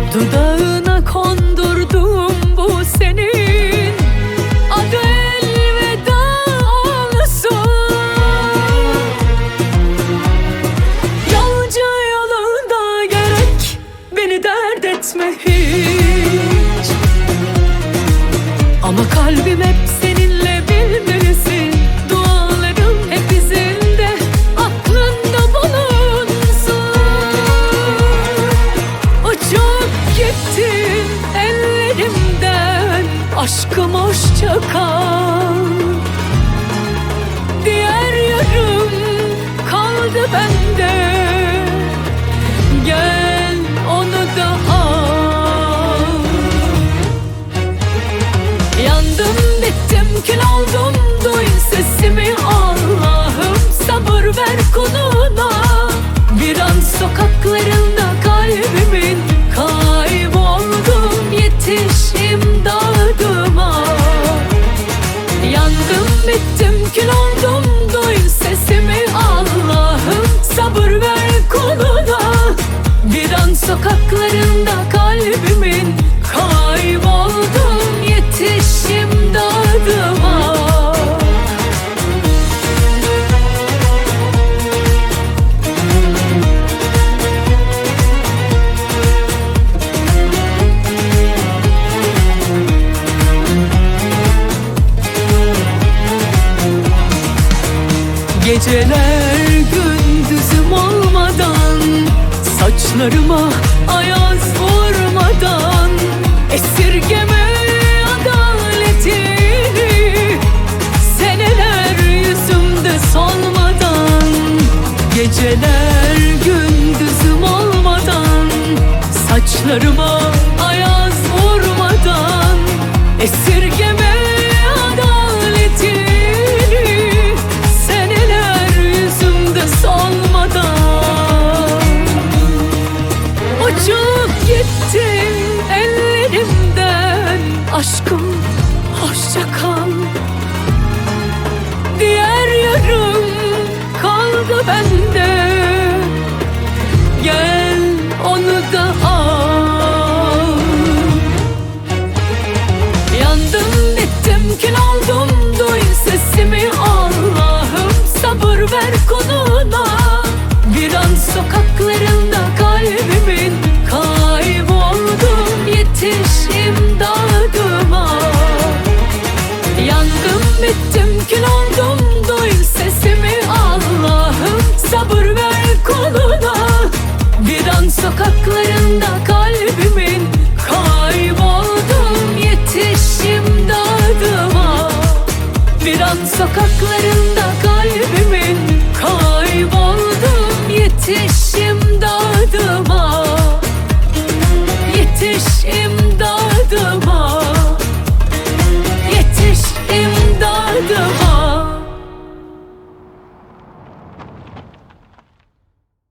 Dudağına kondurdum bu senin adı elveda olsun. Yolcu yolunda gerek, beni dert etme hiç. Ama kalbim hep seninle, bilmelisin. Dualarım hep izinde, aklında bulunsun. Uçup gittin ellerimden, aşkım hoşça kal. Diğer yarım kaldı bende, gel onu da al. Yandım bittim kül oldum, duy sesimi Allah'ım, sabır ver kuluna. Bir an sokaklarında kalbimin, kayboldum, yetiş imdadıma. Yandım bittim kül oldum, duy sesimi Allah'ım, sabır ver kuluna. Bir an sokaklarında kalbimin, kayboldum, yetiş imdadıma. Geceler gündüzüm olmadan, saçlarıma ayaz vurmadan, esirgeme adaletini, seneler yüzümde solmadan. Geceler gündüzüm olmadan, saçlarıma ayaz vurmadan, esirgeme adaletini, solmadan. Uçup gittin ellerimden, aşkım hoşça kal. Diğer yarım kaldı bende, gel onu da al. Yandım bittim kül oldum, duy sesimi Allah'ım, sabır ver kuluna. Bir an sokaklarında kalbimin, kayboldum, yetiş imdadıma. Yandım bittim kül oldum, duy sesimi Allah'ım, sabır ver kuluna. Bir an sokaklarında kalbimin, kayboldum, yetiş imdadıma. Bir an sokaklarında kalbimin, kayboldum, yetiş imdadıma. Yetiş imdadıma.